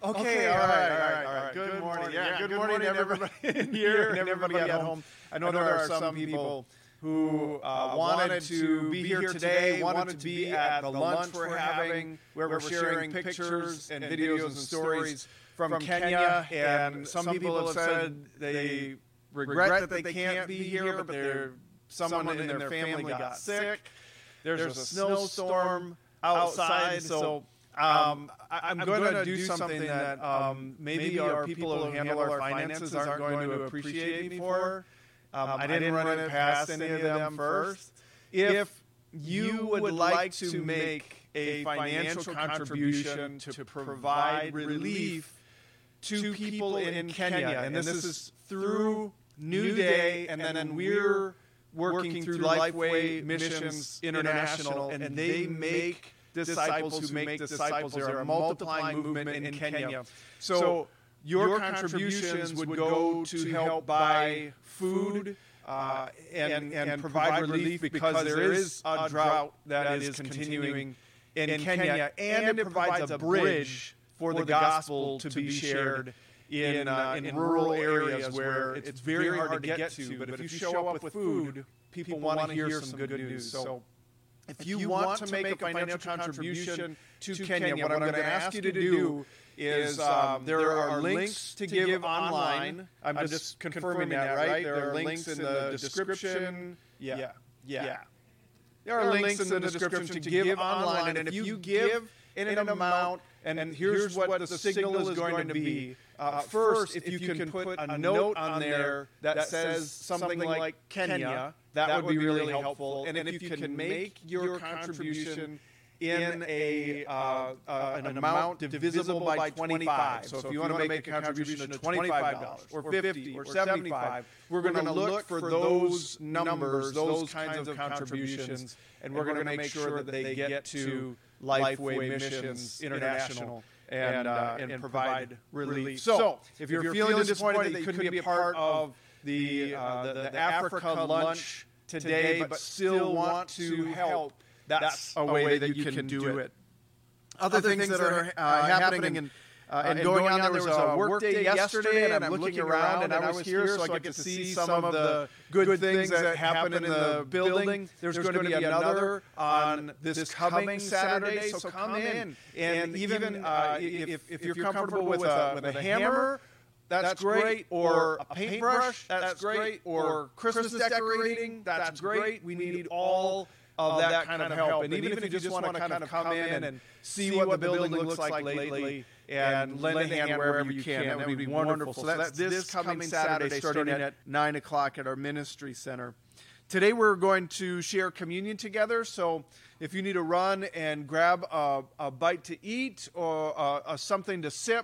Okay, all right. Good morning. Yeah, good morning, everybody in here and everybody at home. I know there are some people who wanted to be here today, wanted to be at the lunch we're having, where we're sharing pictures and videos and stories from Kenya. And some people have said they regret that they can't be here, but someone in their family got sick. There's a snowstorm outside, so I'm going to do something that maybe our people who handle our finances aren't going to appreciate me for. I didn't run it past any of them first. If you would like to make a financial contribution to provide relief to people in Kenya, and this is through New Day, and then we're working through Lifeway Missions International, and they make disciples who make disciples. They're a multiplying movement in Kenya. So your contributions would go to help buy food and provide relief, because there is a drought that is continuing in Kenya, and it provides a bridge for the gospel to be shared in rural areas where it's very hard to get to. But if you show up with food, people want to hear some good news. So if you want to make a financial contribution to Kenya, what I'm going to ask you to do is there are links to give online. I'm just confirming that, right? There are links in the description. Yeah. There are links in the description to give online, and if you give in an amount, and here's what the signal is going to be. First, if you can put a note on there that says something like Kenya, that would be really helpful. And if you can make your contribution in an amount divisible by 25. So if you want to make a contribution of $25 or $50 or $75, we're going to look for those numbers, those kinds of contributions, and we're going to make sure that they get to Lifeway Missions International and provide relief. So if you're feeling disappointed that you couldn't be a part of the Africa lunch today, but still want to help, that's a way that you can do it. Other things that are happening and going on, there was a work day yesterday, and I'm looking around, and I was here so I get to see some of the good things that happen in the building. There's going to be another on this coming Saturday, so come in. And even if you're comfortable with a hammer, that's great, or a paintbrush, that's great, or Christmas decorating, that's great. We need all of that kind of help. And even if you just want to kind of come in and see what the building looks like lately and lend a hand wherever you can, that would be wonderful. So that's this coming Saturday starting at 9 o'clock at our ministry center. Today we're going to share communion together, so if you need to run and grab a bite to eat or something to sip,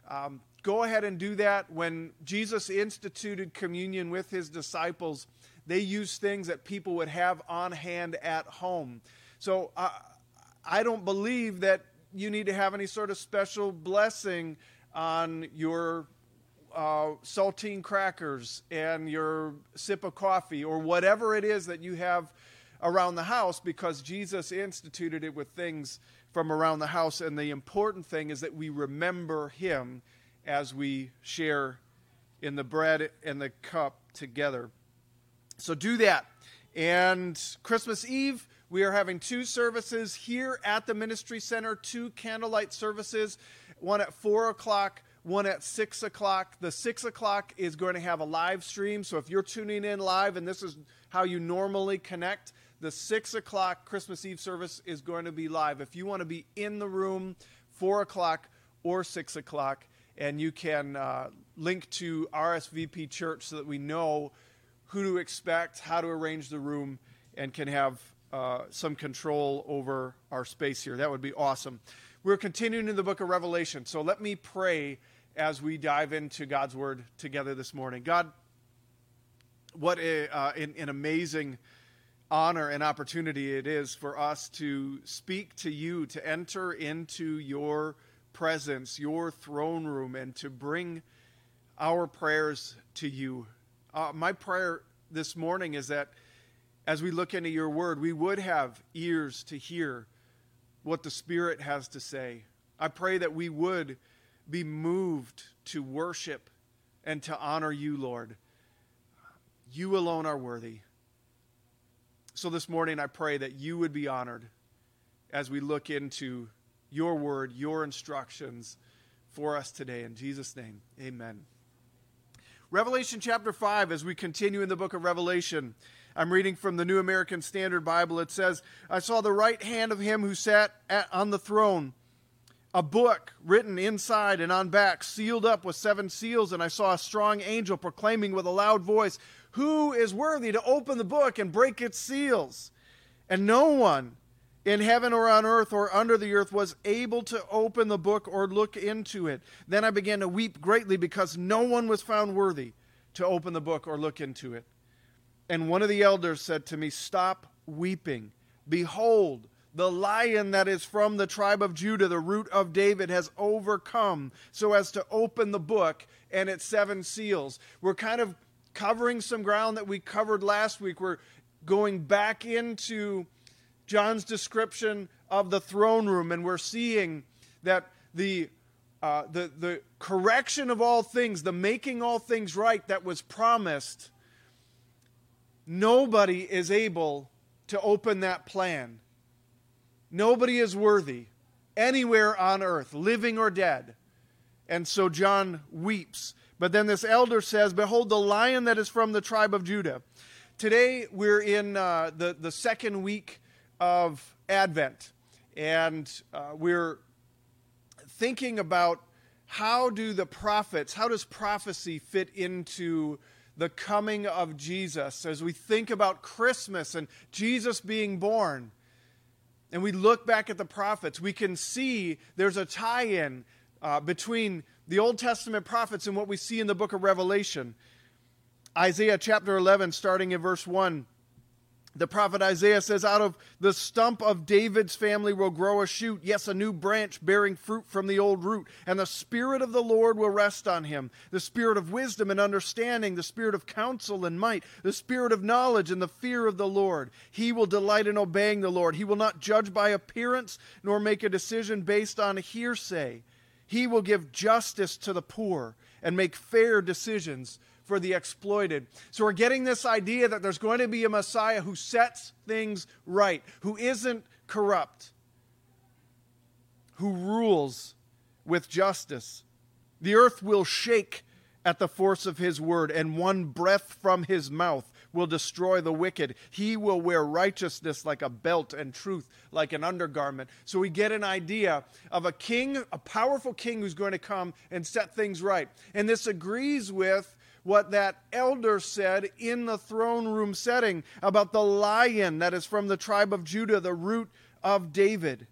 go ahead and do that. When Jesus instituted communion with his disciples, they used things that people would have on hand at home. So I don't believe that you need to have any sort of special blessing on your saltine crackers and your sip of coffee or whatever it is that you have around the house, because Jesus instituted it with things from around the house. And the important thing is that we remember him as we share in the bread and the cup together. So do that. And Christmas Eve, we are having 2 services here at the Ministry Center, 2 candlelight services, one at 4 o'clock, one at 6 o'clock. The 6 o'clock is going to have a live stream, so if you're tuning in live and this is how you normally connect, the 6 o'clock Christmas Eve service is going to be live. If you want to be in the room, 4 o'clock or 6 o'clock, and you can link to RSVP Church so that we know who to expect, how to arrange the room, and can have some control over our space here. That would be awesome. We're continuing in the book of Revelation, so let me pray as we dive into God's Word together this morning. God, what an amazing honor and opportunity it is for us to speak to you, to enter into your presence, your throne room, and to bring our prayers to you. My prayer this morning is that as we look into your word, we would have ears to hear what the Spirit has to say. I pray that we would be moved to worship and to honor you, Lord. You alone are worthy. So this morning I pray that you would be honored as we look into your word, your instructions for us today. In Jesus' name, amen. Revelation chapter 5, as we continue in the book of Revelation, I'm reading from the New American Standard Bible. It says, I saw the right hand of him who sat on the throne, a book written inside and on back, sealed up with 7 seals, and I saw a strong angel proclaiming with a loud voice, who is worthy to open the book and break its seals? And no one in heaven or on earth or under the earth was able to open the book or look into it. Then I began to weep greatly because no one was found worthy to open the book or look into it. And one of the elders said to me, stop weeping. Behold, the Lion that is from the tribe of Judah, the root of David, has overcome so as to open the book and its 7 seals. We're kind of covering some ground that we covered last week. We're going back into John's description of the throne room, and we're seeing that the correction of all things, the making all things right that was promised, nobody is able to open that plan. Nobody is worthy anywhere on earth, living or dead. And so John weeps. But then this elder says, behold, the Lion that is from the tribe of Judah. Today we're in the second week of Advent. And we're thinking about how does prophecy fit into the coming of Jesus as we think about Christmas and Jesus being born. And we look back at the prophets, we can see there's a tie-in between the Old Testament prophets and what we see in the book of Revelation. Isaiah chapter 11, starting in verse 1. The prophet Isaiah says, out of the stump of David's family will grow a shoot, yes, a new branch bearing fruit from the old root. And the Spirit of the Lord will rest on him, the Spirit of wisdom and understanding, the Spirit of counsel and might, the Spirit of knowledge and the fear of the Lord. He will delight in obeying the Lord. He will not judge by appearance, nor make a decision based on hearsay. He will give justice to the poor and make fair decisions for the exploited. So we're getting this idea that there's going to be a Messiah who sets things right, who isn't corrupt, who rules with justice. The earth will shake at the force of his word, and one breath from his mouth will destroy the wicked. He will wear righteousness like a belt and truth like an undergarment. So we get an idea of a king, a powerful king who's going to come and set things right. And this agrees with what that elder said in the throne room setting about the Lion that is from the tribe of Judah, the root of David.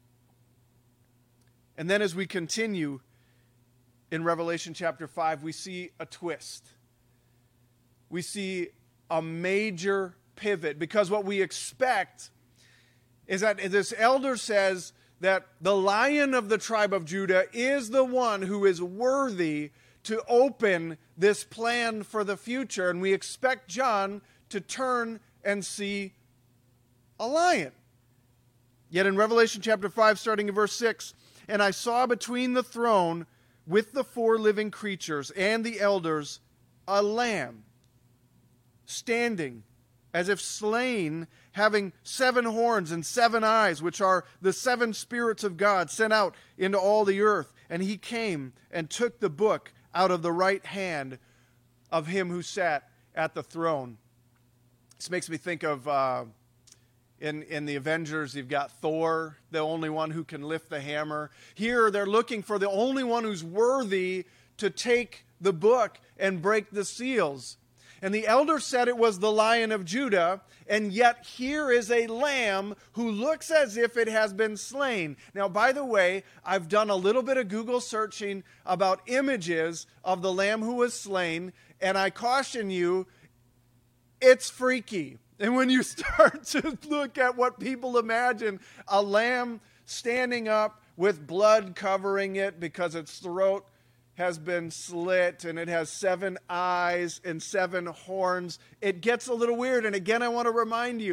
And then as we continue in Revelation chapter 5, we see a twist. We see a major pivot, because what we expect is that this elder says that the Lion of the tribe of Judah is the one who is worthy to open this plan for the future. And we expect John to turn and see a lion. Yet in Revelation chapter 5, starting in verse 6, and I saw between the throne with the 4 living creatures and the elders a lamb standing as if slain, having 7 horns and 7 eyes, which are the 7 spirits of God sent out into all the earth. And he came and took the book out of the right hand of him who sat at the throne. This makes me think of in the Avengers, you've got Thor, the only one who can lift the hammer. Here they're looking for the only one who's worthy to take the book and break the seals. And the elder said it was the Lion of Judah, and yet here is a lamb who looks as if it has been slain. Now, by the way, I've done a little bit of Google searching about images of the lamb who was slain, and I caution you, it's freaky. And when you start to look at what people imagine, a lamb standing up with blood covering it because its throat has been slit, and it has 7 eyes and 7 horns. It gets a little weird. And again, I want to remind you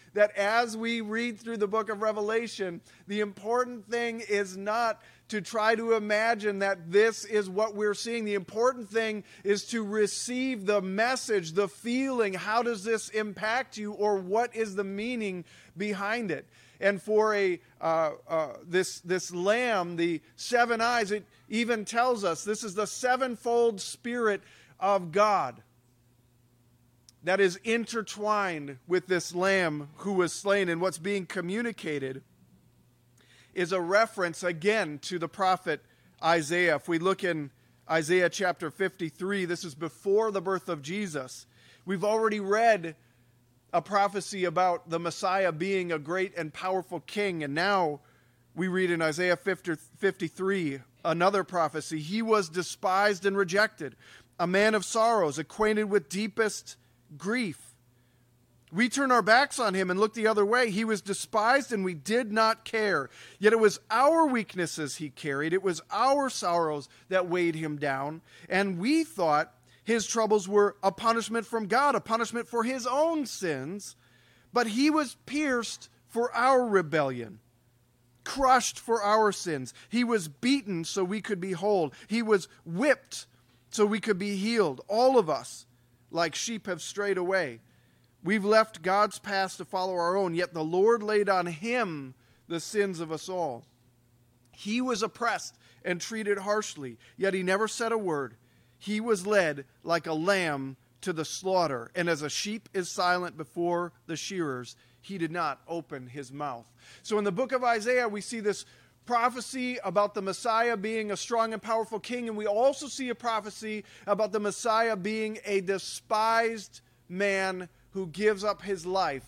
that as we read through the book of Revelation, the important thing is not to try to imagine that this is what we're seeing. The important thing is to receive the message, the feeling. How does this impact you, or what is the meaning behind it? And for this lamb, the 7 eyes, it even tells us this is the sevenfold Spirit of God that is intertwined with this lamb who was slain. And what's being communicated is a reference again to the prophet Isaiah. If we look in Isaiah chapter 53, this is before the birth of Jesus. We've already read a prophecy about the Messiah being a great and powerful king. And now we read in Isaiah 53 another prophecy. He was despised and rejected, a man of sorrows, acquainted with deepest grief. We turn our backs on him and look the other way. He was despised and we did not care. Yet it was our weaknesses he carried. It was our sorrows that weighed him down. And we thought his troubles were a punishment from God, a punishment for his own sins. But he was pierced for our rebellion, crushed for our sins. He was beaten so we could be whole. He was whipped so we could be healed. All of us, like sheep, have strayed away. We've left God's path to follow our own, yet the Lord laid on him the sins of us all. He was oppressed and treated harshly, yet he never said a word. He was led like a lamb to the slaughter, and as a sheep is silent before the shearers, he did not open his mouth. So in the book of Isaiah, we see this prophecy about the Messiah being a strong and powerful king, and we also see a prophecy about the Messiah being a despised man who gives up his life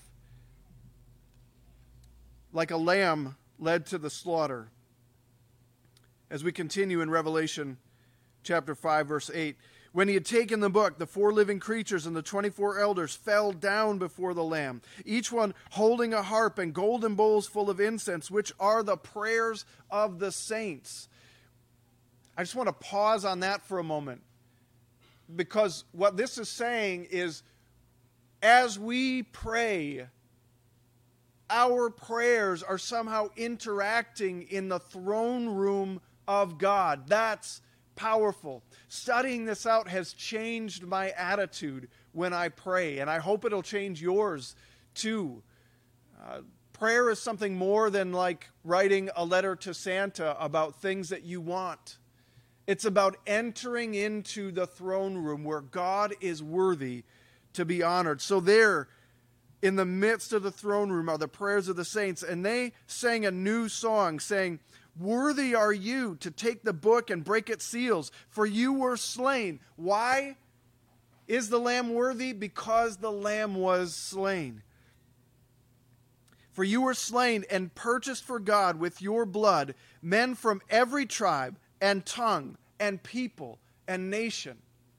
like a lamb led to the slaughter. As we continue in Revelation chapter 5, verse 8, when he had taken the book, the 4 living creatures and the 24 elders fell down before the Lamb, each one holding a harp and golden bowls full of incense, which are the prayers of the saints. I just want to pause on that for a moment, because what this is saying is, as we pray, our prayers are somehow interacting in the throne room of God. That's powerful. Studying this out has changed my attitude when I pray, and I hope it'll change yours too. Prayer is something more than like writing a letter to Santa about things that you want. It's about entering into the throne room where God is worthy to be honored. So there, in the midst of the throne room, are the prayers of the saints, and they sang a new song, saying, "Worthy are you to take the book and break its seals, for you were slain." Why is the Lamb worthy? Because the Lamb was slain. "For you were slain and purchased for God with your blood men from every tribe and tongue and people and nation.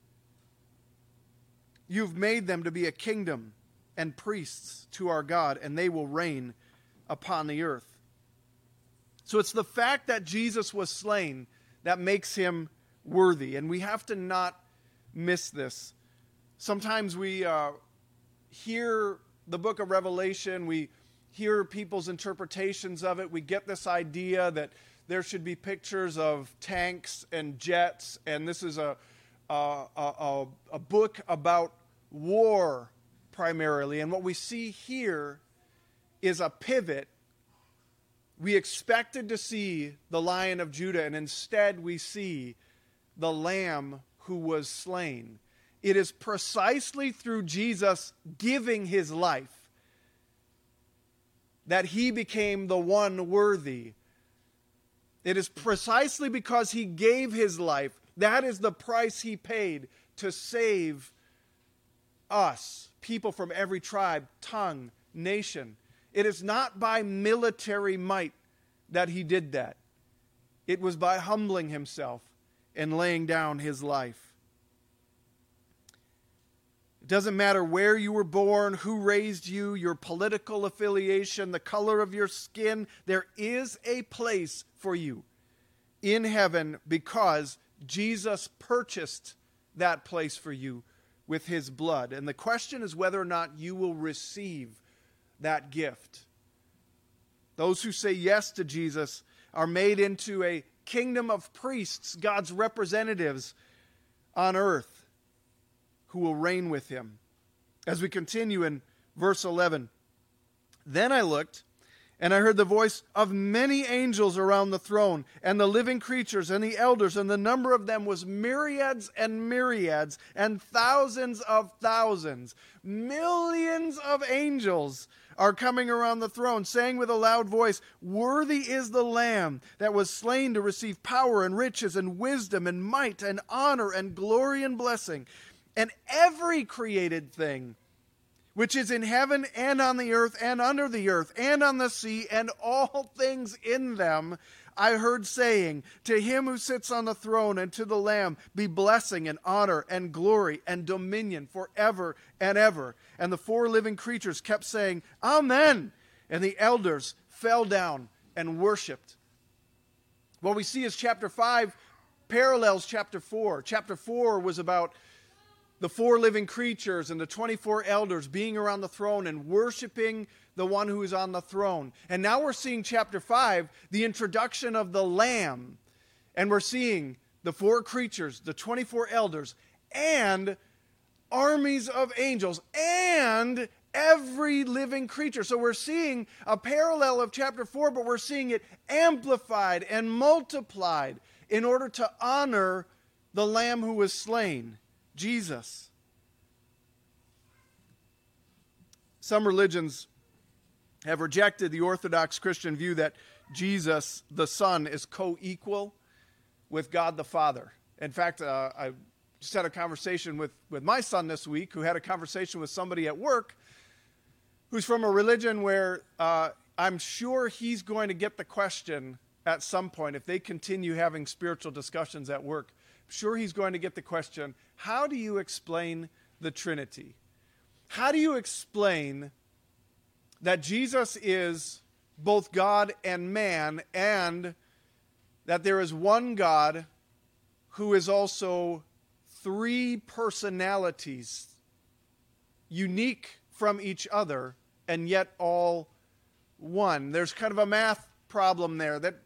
You've made them to be a kingdom and priests to our God, and they will reign upon the earth." So it's the fact that Jesus was slain that makes him worthy, and we have to not miss this. Sometimes we hear the book of Revelation, we hear people's interpretations of it, we get this idea that there should be pictures of tanks and jets, and this is a book about war primarily. And what we see here is a pivot. We expected to see the Lion of Judah, and instead we see the Lamb who was slain. It is precisely through Jesus giving his life that he became the one worthy. It is precisely because he gave his life. That is the price he paid to save us, people from every tribe, tongue, nation. It is not by military might that he did that. It was by humbling himself and laying down his life. It doesn't matter where you were born, who raised you, your political affiliation, the color of your skin. There is a place for you in heaven because Jesus purchased that place for you with his blood. And the question is whether or not you will receive that gift. Those who say yes to Jesus are made into a kingdom of priests, God's representatives on earth, who will reign with him. As we continue in verse 11, then I looked, and I heard the voice of many angels around the throne, and the living creatures, and the elders, and the number of them was myriads and myriads, and thousands of thousands. Millions of angels are coming around the throne, saying with a loud voice, "Worthy is the Lamb that was slain to receive power and riches and wisdom and might and honor and glory and blessing." And every created thing which is in heaven and on the earth and under the earth and on the sea and all things in them, I heard saying, "To him who sits on the throne and to the Lamb be blessing and honor and glory and dominion forever and ever." And the four living creatures kept saying, "Amen." And the elders fell down and worshiped. What we see is chapter 5 parallels chapter 4. Chapter 4 was about the four living creatures and the 24 elders being around the throne and worshiping the one who is on the throne. And now we're seeing chapter 5, the introduction of the Lamb. And we're seeing the four creatures, the 24 elders, and armies of angels, and every living creature. So we're seeing a parallel of chapter 4, but we're seeing it amplified and multiplied in order to honor the Lamb who was slain, Jesus. Some religions have rejected the Orthodox Christian view that Jesus, the Son, is co-equal with God the Father. In fact, I just had a conversation with my son this week, who had a conversation with somebody at work who's from a religion where I'm sure he's going to get the question at some point, if they continue having spiritual discussions at work, I'm sure he's going to get the question, how do you explain the Trinity? How do you explain that Jesus is both God and man, and that there is one God who is also three personalities, unique from each other, and yet all one? There's kind of a math problem there that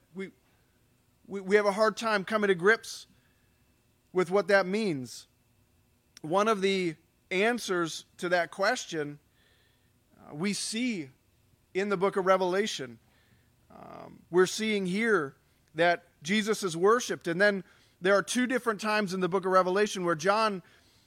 we have a hard time coming to grips with what that means. One of the answers to that question we see in the book of Revelation. We're seeing here that Jesus is worshipped, and then there are two different times in the book of Revelation where John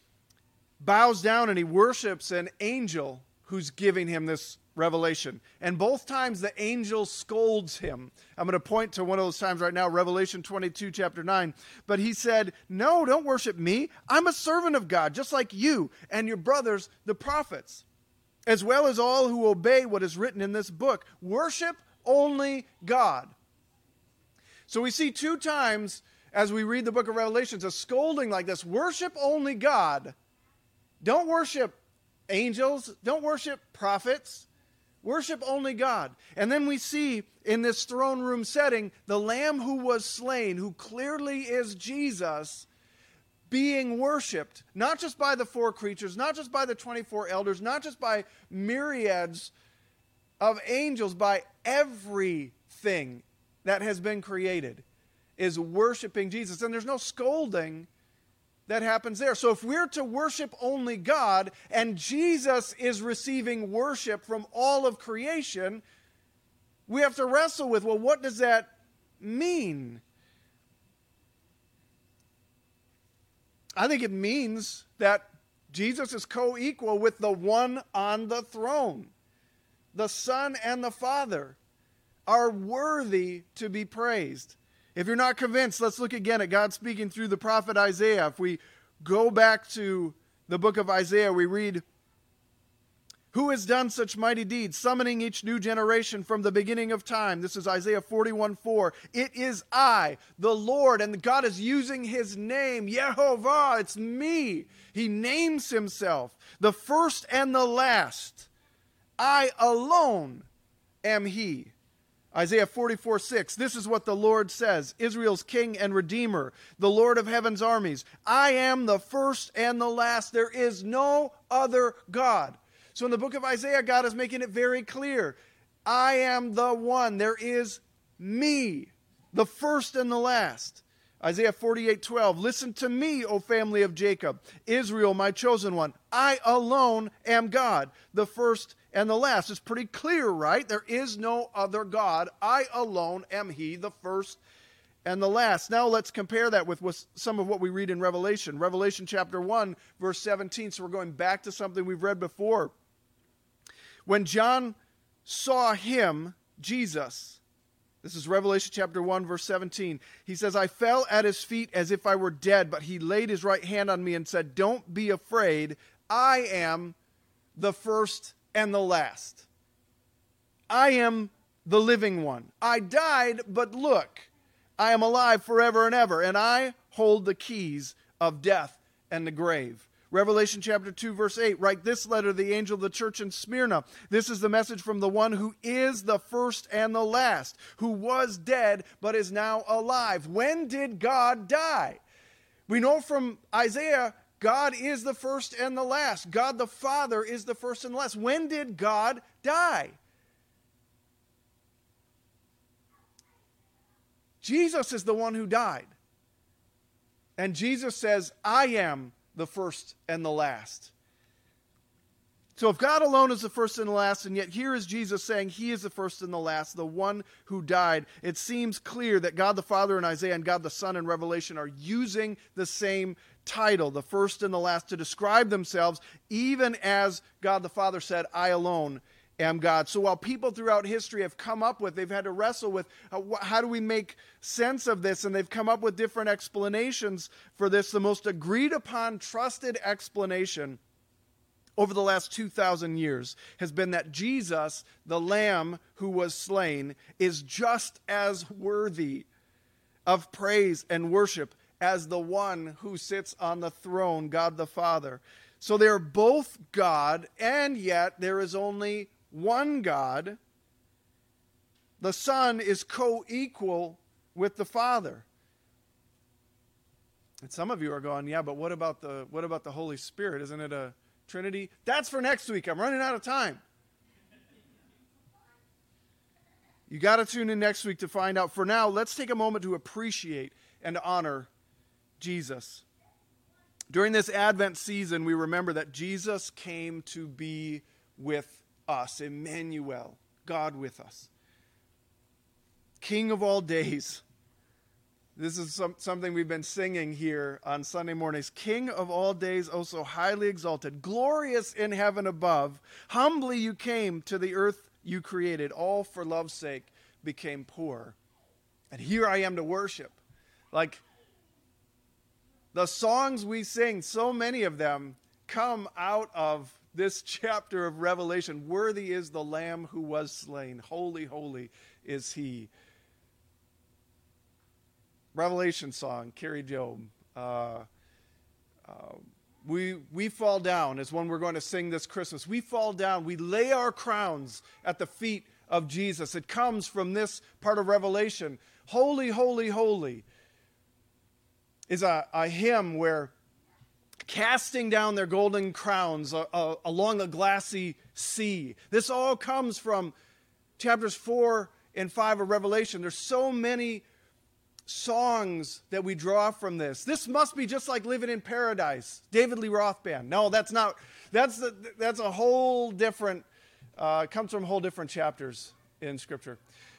bows down and he worships an angel who's giving him this revelation. And both times the angel scolds him. I'm going to point to one of those times right now, Revelation 22, chapter 9. But he said, "No, don't worship me. I'm a servant of God, just like you and your brothers, the prophets, as well as all who obey what is written in this book. Worship only God." So we see two times as we read the book of Revelations a scolding like this: worship only God. Don't worship angels. Don't worship prophets. Worship only God. And then we see in this throne room setting the Lamb who was slain, who clearly is Jesus, being worshiped, not just by the four creatures, not just by the 24 elders, not just by myriads of angels, by everything that has been created is worshiping Jesus. And there's no scolding that happens there. So if we're to worship only God, and Jesus is receiving worship from all of creation, we have to wrestle with, well, what does that mean? I think it means that Jesus is co-equal with the one on the throne. The Son and the Father are worthy to be praised. If you're not convinced, let's look again at God speaking through the prophet Isaiah. If we go back to the book of Isaiah, we read, "Who has done such mighty deeds, summoning each new generation from the beginning of time?" This is Isaiah 41:4. "It is I, the Lord," and God is using his name, Yehovah, it's me. He names himself, "the first and the last. I alone am he." Isaiah 44:6, "This is what the Lord says, Israel's King and Redeemer, the Lord of heaven's armies. I am the first and the last. There is no other God." So in the book of Isaiah, God is making it very clear. I am the one. There is me, the first and the last. Isaiah 48:12, listen to me, O family of Jacob, Israel, my chosen one. I alone am God, the first and the last. It's pretty clear, right? There is no other God. I alone am He, the first and the last. Now let's compare that with some of what we read in Revelation. Revelation chapter 1, verse 17. So we're going back to something we've read before. When John saw Him, Jesus, this is Revelation chapter 1, verse 17. He says, I fell at His feet as if I were dead, but He laid His right hand on me and said, don't be afraid. I am the first and the last. I am the living one. I died, but look, I am alive forever and ever, and I hold the keys of death and the grave. Revelation chapter 2, verse 8, write this letter to the angel of the church in Smyrna. This is the message from the one who is the first and the last, who was dead but is now alive. When did God die? We know from Isaiah, God is the first and the last. God the Father is the first and the last. When did God die? Jesus is the one who died. And Jesus says, I am the first and the last. So if God alone is the first and the last, and yet here is Jesus saying He is the first and the last, the one who died, it seems clear that God the Father in Isaiah and God the Son in Revelation are using the same title, the first and the last, to describe themselves, even as God the Father said, I alone am God. So while people throughout history have come up with, they've had to wrestle with, how do we make sense of this? And they've come up with different explanations for this. The most agreed upon, trusted explanation over the last 2,000 years has been that Jesus, the Lamb who was slain, is just as worthy of praise and worship as the one who sits on the throne, God the Father. So they're both God, and yet there is only one God. The Son is co-equal with the Father. And some of you are going, yeah, but what about the Holy Spirit? Isn't it a Trinity? That's for next week. I'm running out of time. You got to tune in next week to find out. For now, let's take a moment to appreciate and honor Jesus. During this Advent season, we remember that Jesus came to be with us, Emmanuel, God with us. King of all days. This is something we've been singing here on Sunday mornings. King of all days, oh so highly exalted, glorious in heaven above. Humbly you came to the earth you created, all for love's sake became poor. And here I am to worship. Like the songs we sing, so many of them come out of this chapter of Revelation. Worthy is the Lamb who was slain. Holy, holy is He. Revelation song, Carrie Job. We fall down is one we're going to sing this Christmas. We fall down. We lay our crowns at the feet of Jesus. It comes from this part of Revelation. Holy, holy, holy is a hymn where casting down their golden crowns along a glassy sea. This all comes from chapters 4 and 5 of Revelation. There's so many songs that we draw from this. This must be just like living in paradise. David Lee Roth Band. No, that's not. That's a whole different, comes from whole different chapters in Scripture.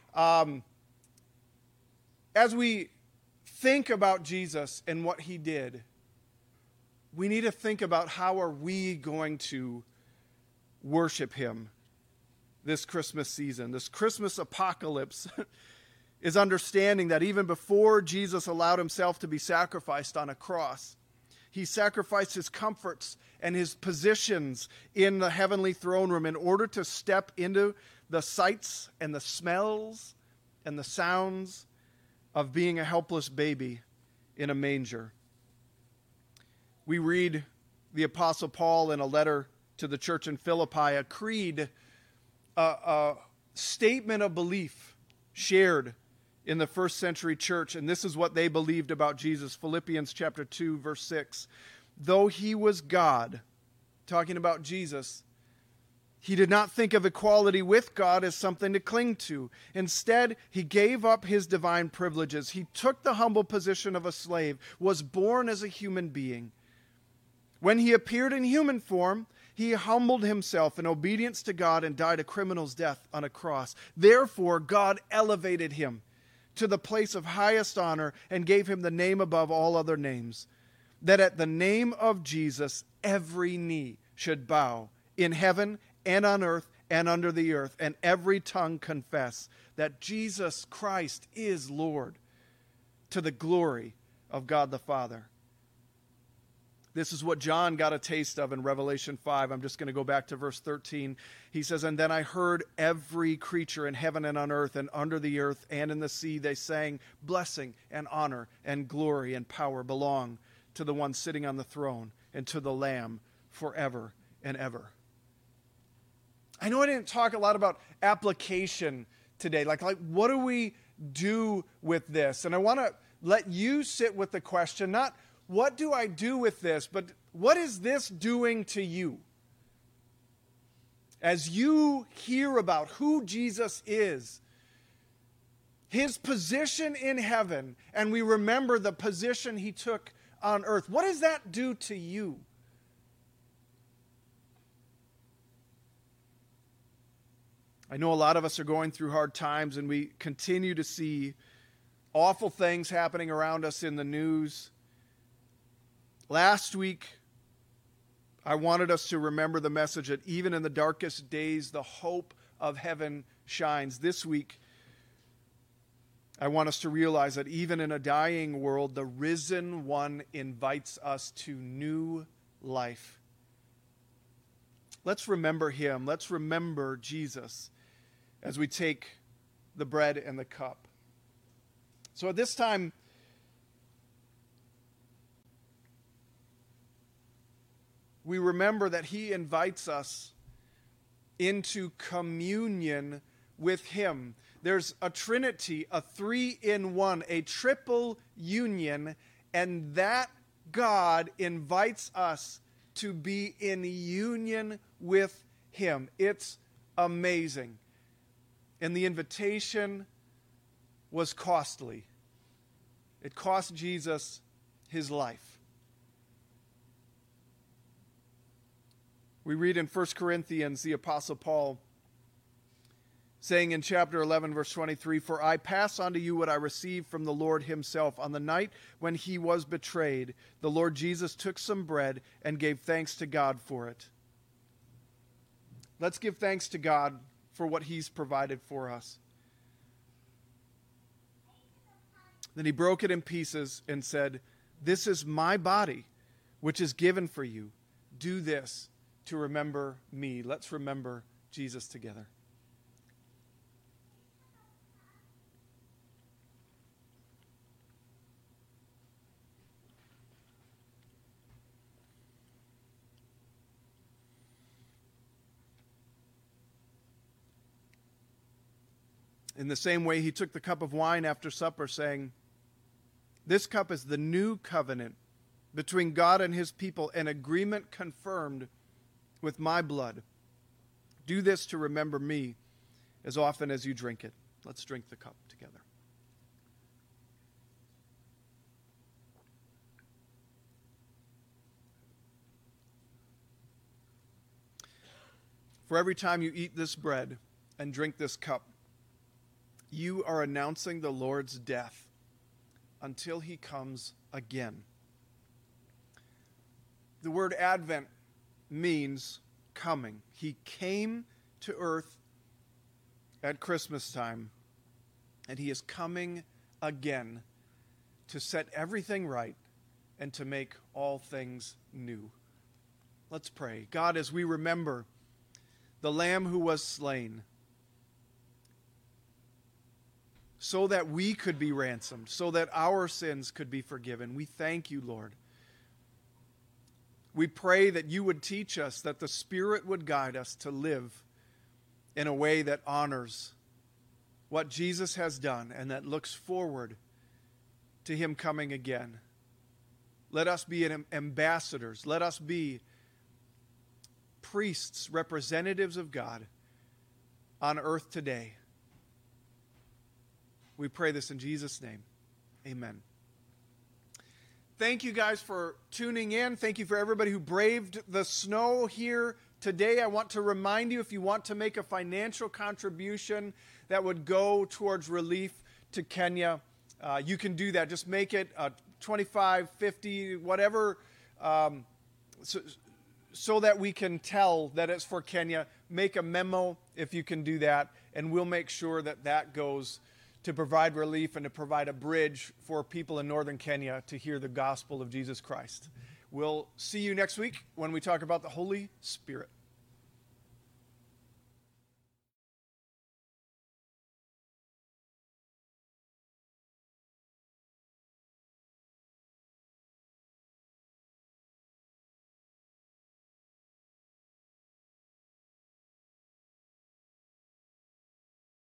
As we think about Jesus and what He did, we need to think about how are we going to worship Him this Christmas season. This Christmas apocalypse is understanding that even before Jesus allowed Himself to be sacrificed on a cross, He sacrificed His comforts and His positions in the heavenly throne room in order to step into the sights and the smells and the sounds of being a helpless baby in a manger. We read the Apostle Paul in a letter to the church in Philippi, a creed, a statement of belief shared in the first century church, and this is what they believed about Jesus. Philippians chapter 2, verse 6. Though He was God, talking about Jesus, He did not think of equality with God as something to cling to. Instead, he gave up his divine privileges. He took the humble position of a slave, was born as a human being. When he appeared in human form, he humbled himself in obedience to God and died a criminal's death on a cross. Therefore, God elevated him to the place of highest honor and gave him the name above all other names, that at the name of Jesus every knee should bow in heaven and on earth and under the earth, and every tongue confess that Jesus Christ is Lord, to the glory of God the Father. This is what John got a taste of in Revelation 5. I'm just going to go back to verse 13. He says, "And then I heard every creature in heaven and on earth and under the earth and in the sea, they sang, blessing and honor and glory and power belong to the one sitting on the throne and to the Lamb forever and ever." I know I didn't talk a lot about application today. Like what do we do with this? And I want to let you sit with the question, not what do I do with this, but what is this doing to you? As you hear about who Jesus is, his position in heaven, and we remember the position he took on earth, what does that do to you? I know a lot of us are going through hard times, and we continue to see awful things happening around us in the news. Last week, I wanted us to remember the message that even in the darkest days, the hope of heaven shines. This week, I want us to realize that even in a dying world, the risen one invites us to new life. Let's remember him. Let's remember Jesus as we take the bread and the cup. So at this time, we remember that he invites us into communion with him. There's a trinity, a three-in-one, a triple union, and that God invites us to be in union with him. It's amazing. And the invitation was costly. It cost Jesus his life. We read in 1 Corinthians, the Apostle Paul saying in chapter 11, verse 23, "For I pass on to you what I received from the Lord himself. On the night when he was betrayed, the Lord Jesus took some bread and gave thanks to God for it." Let's give thanks to God for what he's provided for us. Then he broke it in pieces and said, "This is my body, which is given for you. Do this to remember me." Let's remember Jesus together. In the same way, he took the cup of wine after supper, saying, "This cup is the new covenant between God and his people, an agreement confirmed with my blood. Do this to remember me as often as you drink it." Let's drink the cup together. For every time you eat this bread and drink this cup, you are announcing the Lord's death until he comes again. The word Advent means coming. He came to earth at Christmas time, and he is coming again to set everything right and to make all things new. Let's pray. God, as we remember the Lamb who was slain, so that we could be ransomed, so that our sins could be forgiven, we thank you, Lord. We pray that you would teach us, that the Spirit would guide us to live in a way that honors what Jesus has done and that looks forward to him coming again. Let us be ambassadors. Let us be priests, representatives of God on earth today. We pray this in Jesus' name. Amen. Thank you guys for tuning in. Thank you for everybody who braved the snow here today. I want to remind you, if you want to make a financial contribution that would go towards relief to Kenya, you can do that. Just make it 25, 50, whatever, so that we can tell that it's for Kenya. Make a memo if you can do that, and we'll make sure that that goes to provide relief and to provide a bridge for people in northern Kenya to hear the gospel of Jesus Christ. We'll see you next week when we talk about the Holy Spirit.